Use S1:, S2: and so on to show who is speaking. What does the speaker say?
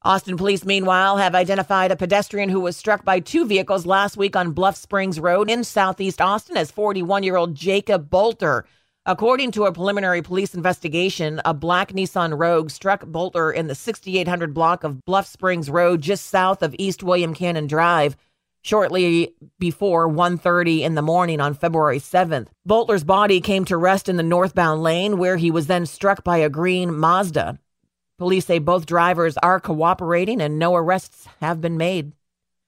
S1: Austin police, meanwhile, have identified a pedestrian who was struck by two vehicles last week on Bluff Springs Road in southeast Austin as 41-year-old Jacob Bolter. According to a preliminary police investigation, a black Nissan Rogue struck Bolter in the 6800 block of Bluff Springs Road just south of East William Cannon Drive shortly before 1:30 in the morning on February 7th. Bolter's body came to rest in the northbound lane where he was then struck by a green Mazda. Police say both drivers are cooperating and no arrests have been made.